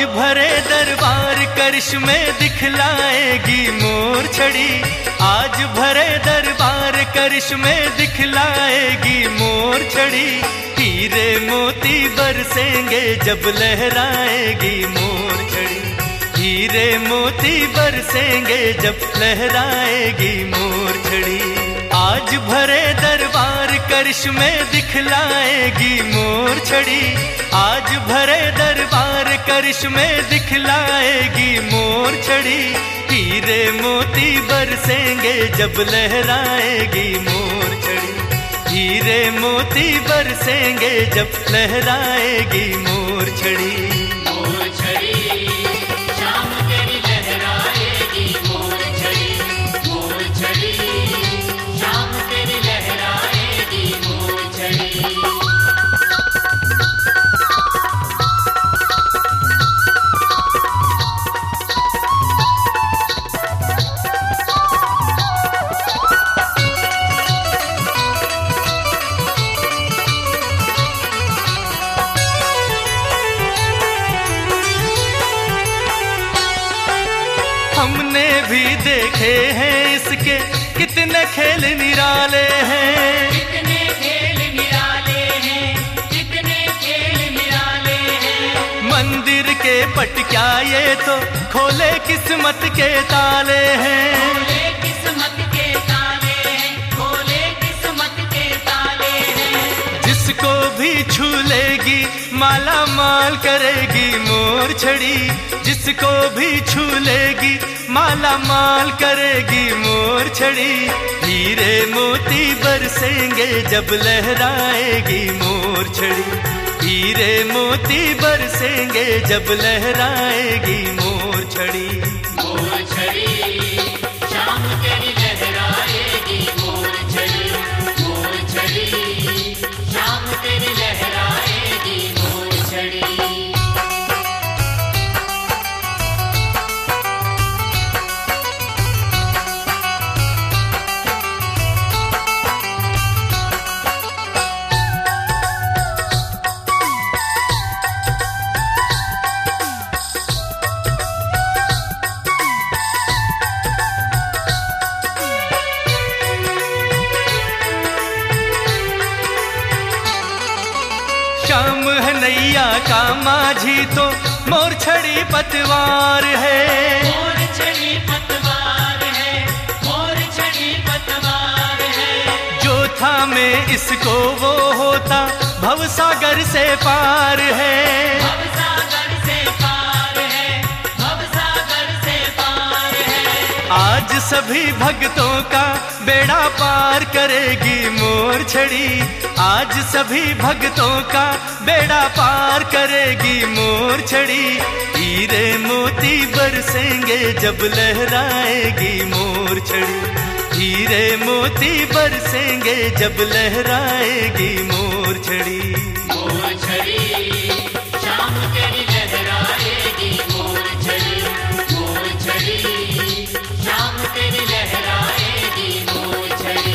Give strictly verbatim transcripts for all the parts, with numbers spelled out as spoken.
भरे दरबार करिश्मे दिखलाएगी मोर छड़ी, आज भरे दरबार करिश्मे दिखलाएगी मोर छड़ी। हीरे मोती बरसेंगे जब लहराएगी मोर छड़ी, हीरे मोती बरसेंगे जब लहराएगी मोर छड़ी। आज भरे दरबार करिश्मे दिखलाएगी मोर छड़ी, आज भरे दरबार करिश्मे दिखलाएगी मोर छड़ी। हीरे मोती बरसेंगे जब लहराएगी मोर छड़ी, हीरे मोती बरसेंगे जब लहराएगी मोर छड़ी। मोर छड़ी शाम तेरी लहराएगी मोर छड़ी, मोर छड़ी शाम तेरी लहराएगी मोर छड़ी। हमने भी देखे हैं इसके कितने खेल निराले हैं, कितने खेल निराले हैं, कितने खेल निराले हैं। मंदिर के पट क्या ये तो खोले किस्मत के ताले हैं, खोले किस्मत के ताले हैं, खोले किस्मत के ताले हैं। जिसको भी छू लेगी माला माल करेगी मोर छड़ी, जिसको भी छू लेगी माला माल करेगी मोर छड़ी। हीरे मोती बरसेंगे जब लहराएगी मोर छड़ी, हीरे मोती बरसेंगे जब लहराएगी मोर छड़ी। मोर छड़ी शाम तेरी लहराएगी मोर छड़ी, मोर छड़ी शाम तेरी लहराएगी मोर छड़ी। श्याम है नैया का माझी तो मोर छड़ी पतवार है, मोर छड़ी पतवार है, मोर छड़ी पतवार है। जो था में इसको वो होता भवसागर से पार है, भवसागर से पार है, भवसागर से पार है। आज सभी भक्तों का बेड़ा पार करेगी मोर छड़ी, आज सभी भक्तों का बेड़ा पार करेगी मोर छड़ी। हीरे मोती बरसेंगे जब लहराएगी मोर छड़ी, हीरे मोती बरसेंगे जब लहराएगी मोर छड़ी। मोर छड़ी शाम तेरी लहराएगी मोर छड़ी, मोर छड़ी शाम तेरी लहराएगी मोर छड़ी।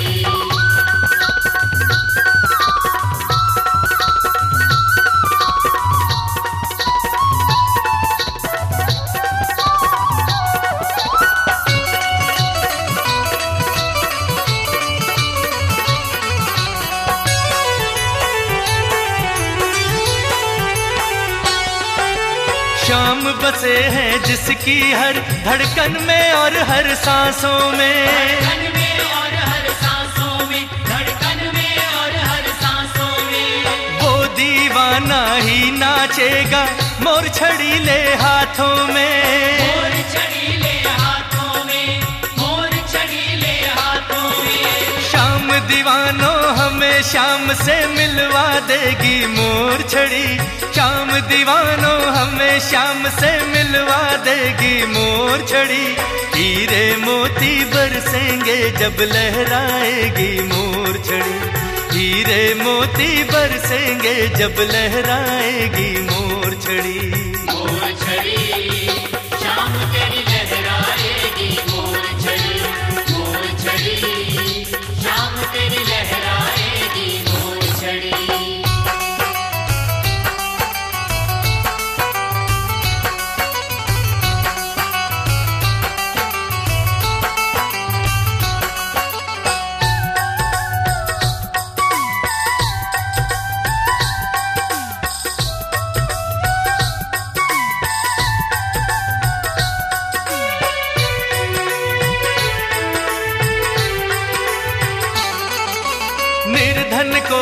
श्याम बसे हैं जिसकी हर धड़कन में और हर सांसों में, धड़कन में और हर सांसों में, धड़कन में और हर सांसों में। वो दीवाना ही नाचेगा मोर छड़ी ले हाथों में, मोर छड़ी ले हाथों में, मोर छड़ी ले हाथों में। श्याम दीवानों हमें श्याम से मिलवा देगी मोर छड़ी, श्याम दीवानों हमें श्याम से मिलवा देगी मोर छड़ी। हीरे मोती बरसेंगे जब लहराएगी मोर छड़ी, हीरे मोती बरसेंगे जब लहराएगी मोर छड़ी। मोर छड़ी शाम तेरी लहराएगी मोर छड़ी, मोर छड़ी शाम तेरी लहराएगी मोर छड़ी।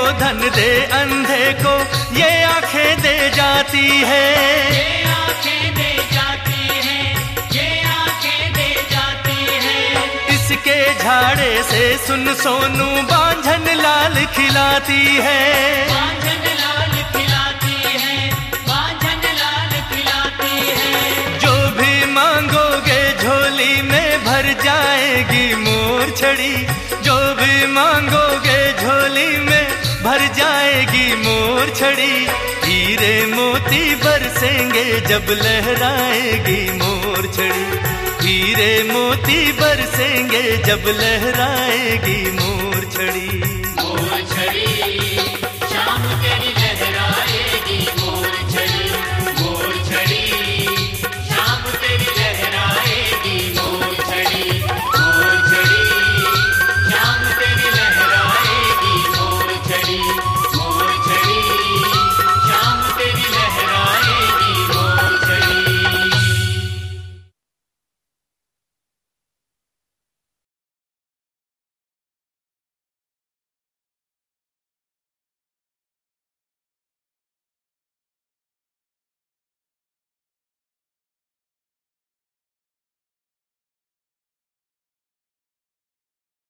धन दे अंधे को ये आंखें दे जाती है, ये आंखें दे जाती है, ये आंखें दे जाती है। इसके झाड़े से सुन सोनू बांझन लाल खिलाती है, बांझन लाल खिलाती है, बांझन लाल खिलाती है। जो भी मांगोगे झोली में भर जाएगी मोर छड़ी, जो भी मांगोगे झोली में भर जाएगी मोर छड़ी। हीरे मोती बरसेंगे जब लहराएगी मोर छड़ी, हीरे मोती बरसेंगे जब लहराएगी मोर छड़ी।